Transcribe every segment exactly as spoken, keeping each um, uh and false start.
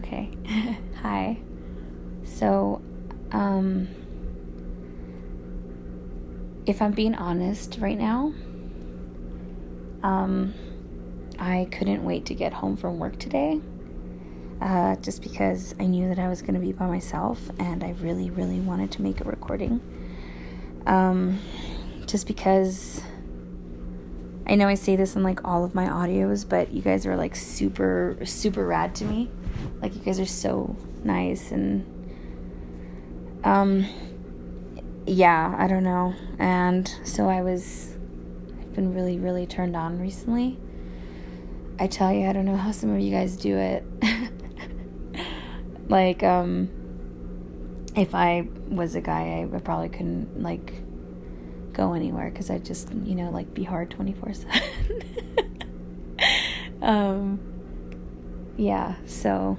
Okay. Hi. So, um, if I'm being honest right now, um, I couldn't wait to get home from work today, uh, just because I knew that I was going to be by myself, and I really, really wanted to make a recording, um, just because I know I say this in, like, all of my audios, but you guys are, like, super, super rad to me. Like, you guys are so nice, and, um, yeah, I don't know, and so I was, I've been really, really turned on recently. I tell you, I don't know how some of you guys do it. Like, um, if I was a guy, I probably couldn't, like, go anywhere, because I'd just, you know, like, be hard twenty-four seven. um, yeah, so,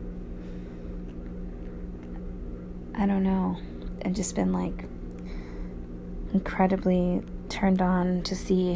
I don't know, I've just been, like, incredibly turned on to see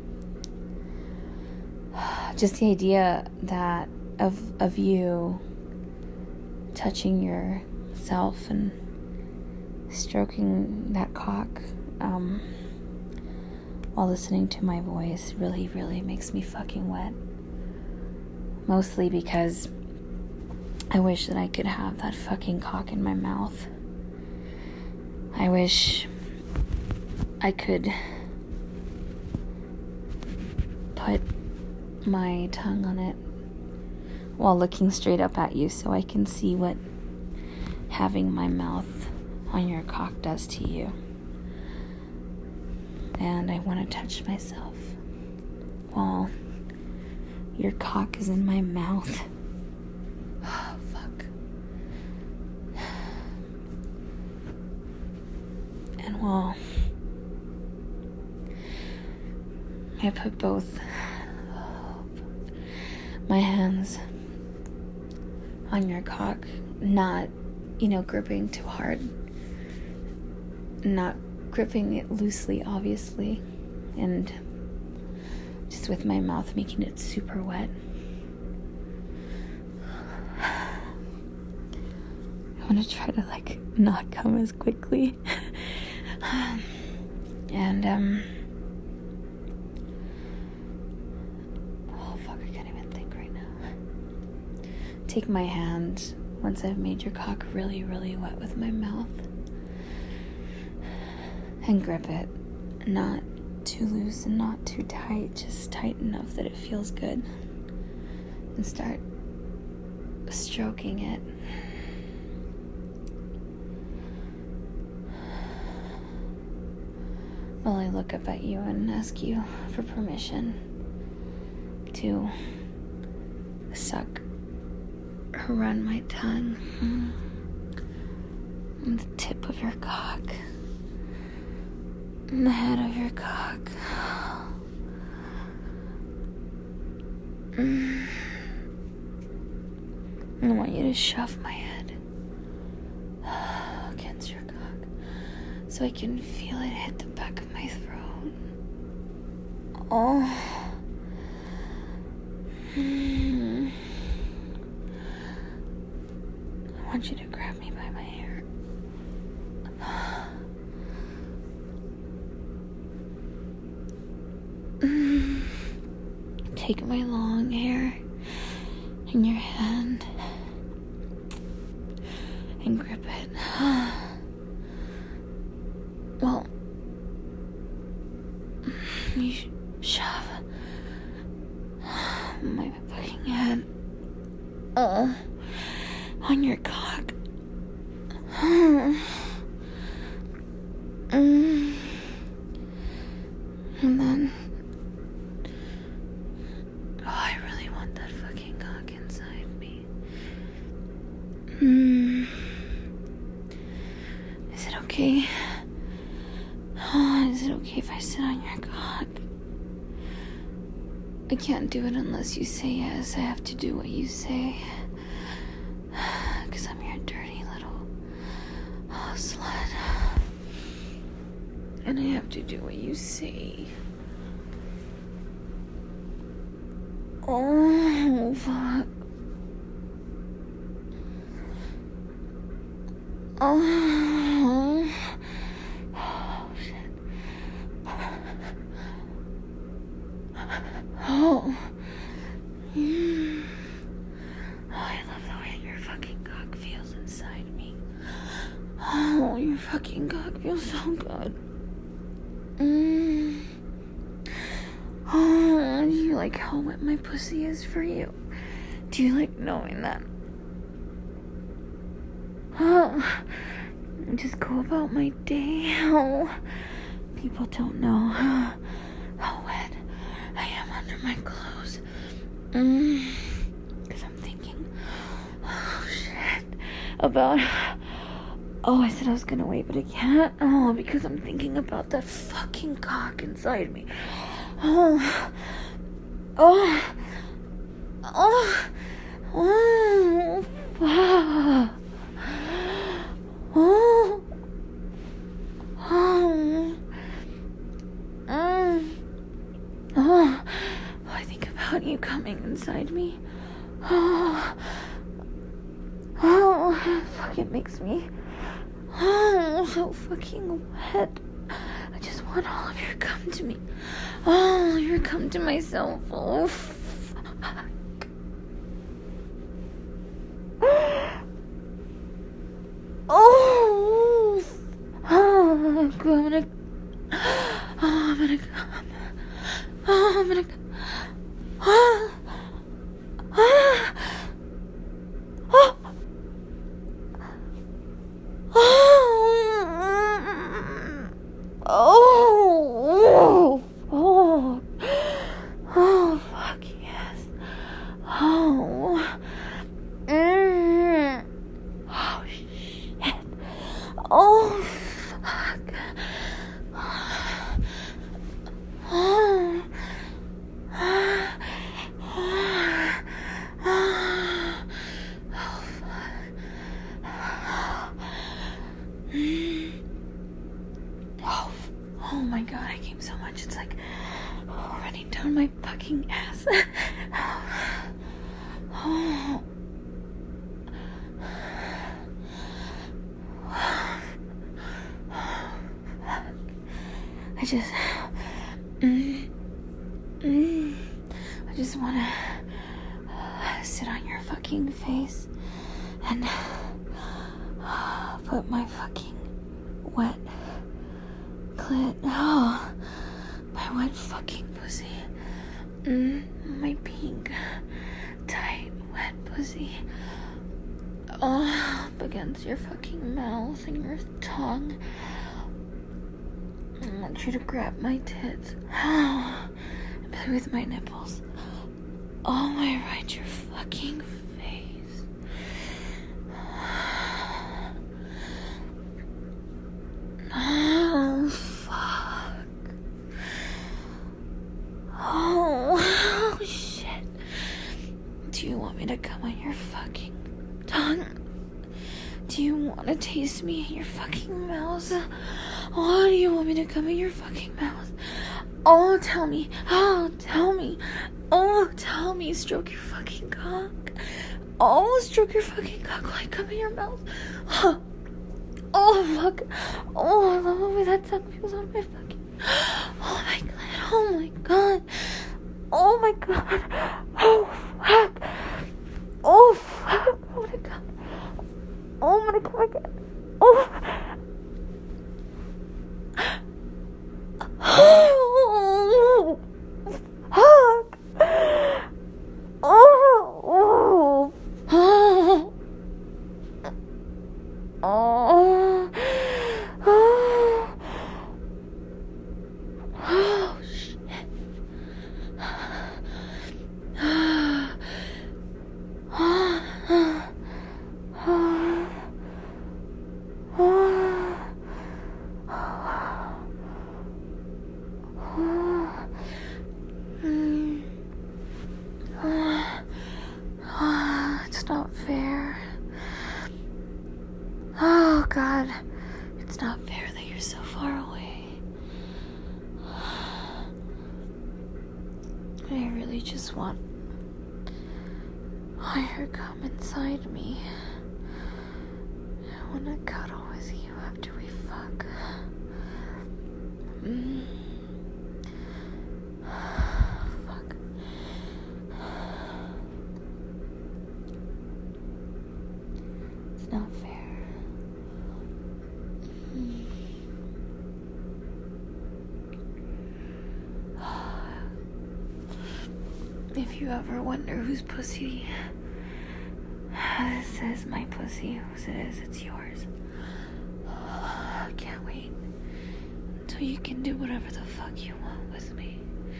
just the idea that of of you touching yourself and stroking that cock um, while listening to my voice really, really makes me fucking wet. Mostly because I wish that I could have that fucking cock in my mouth. I wish I could put my tongue on it while looking straight up at you so I can see what having my mouth on your cock does to you. And I want to touch myself while your cock is in my mouth. Oh, fuck. And while I put both my hands on your cock, not, you know, gripping too hard, not gripping it loosely, obviously, and just with my mouth making it super wet. I want to try to, like, not come as quickly. and, um, oh, fuck, I can't even think right now. Take my hand once I've made your cock really, really wet with my mouth, and grip it, not too loose and not too tight, just tight enough that it feels good, and start stroking it. While I look up at you and ask you for permission to suck or run my tongue on the tip of your cock, on the head of your cock. I want you to shove my head against your cock so I can feel it hit the back of my throat. Oh. Mm. I want you to grab me by my hair. Mm. Take my long hair in your hand and grip it. Well, you sh- shove my fucking head uh, on your cock. Mm. And then, oh, I really want that fucking cock inside me. Mm. Is it okay? Oh, is it okay if I sit on your cock? I can't do it unless you say yes. I have to do what you say. Because I'm your dirty little oh, slut. And I have to do what you say. Oh, fuck. Oh, oh shit. Oh. Mm. Oh, I love the way your fucking cock feels inside me. Oh, your fucking cock feels so good. Mm. Oh, do you like how wet my pussy is for you? Do you like knowing that? Oh, just go about my day. Oh, people don't know how wet I am under my clothes. Mm. Because I'm thinking, oh shit, about, oh, I said I was gonna wait, but I can't. Oh, because I'm thinking about that fucking cock inside me. Oh, oh, oh, oh, fuck. Oh, oh, mm, oh, I think about you coming inside me. Oh, oh, fuck, it makes me, oh, so fucking wet. I just want all of your cum to me. All of your cum to myself. Oh, fuck. Oh, oh, I'm gonna, oh, I'm gonna come. Oh, I'm gonna come. Oh, oh, oh, oh, oh, oh, oh, fuck yes. Oh, mm. Oh, shit. Oh, fuck. Oh, oh, oh, oh my god, I came so much. It's like oh, running down my fucking ass. Oh. I just, mm, mm, I just want to sit on your fucking face and put my fucking wet clit, oh, my wet fucking pussy, mm, my pink, tight, wet pussy, oh, up against your fucking mouth and your tongue. I want you to grab my tits and play with my nipples. Oh, my right, your fucking face. Oh, fuck. Oh, oh, shit. Do you want me to come on your fucking tongue? Do you want to taste me in your fucking mouth? Oh, do you want me to come in your fucking mouth? Oh, tell me. Oh, tell me. Oh, tell me. Stroke your fucking cock. Oh, stroke your fucking cock while I come in your mouth. Oh, oh fuck. Oh, I love the way that tongue feels on my fucking. Oh my god. Oh my god. Oh my god. Oh fuck. Oh fuck. I'm gonna come. Oh, I'm gonna come again. Oh. Oh, fuck. Oh, oh, oh, oh, oh, shit. It's not fair. Oh God, it's not fair that you're so far away. I really just want her come inside me wanna cuddle with you after we fuck. Mm. Fuck. It's not fair. Mm. If you ever wonder whose pussy this is, my pussy, whose it is, it's yours. I can't wait until you can do whatever the fuck you want with me.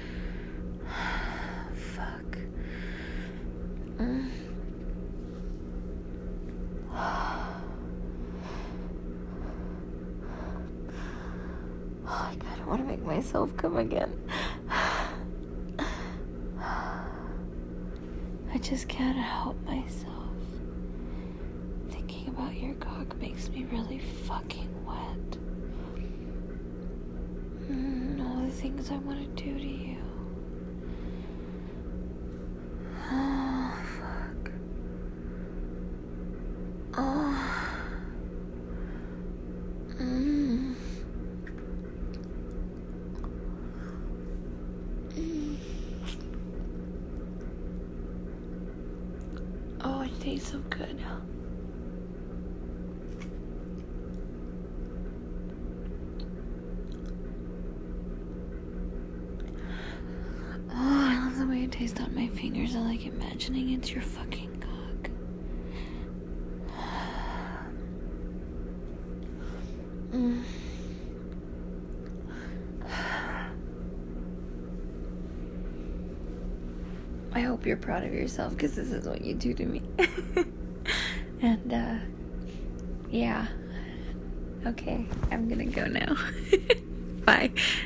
Fuck. Mm. Oh, I kinda wanna make myself come again. I just can't help myself. Thinking about your cock makes me really fucking wet. Mm, all the things I want to do to you. Oh, fuck. Oh. Mm. Mm. Oh, it tastes so good. Oh, I love the way it tastes on my fingers. I like imagining it's your fucking cock. Mm. I hope you're proud of yourself, because this is what you do to me. And, uh, yeah. Okay, I'm gonna go now. Bye.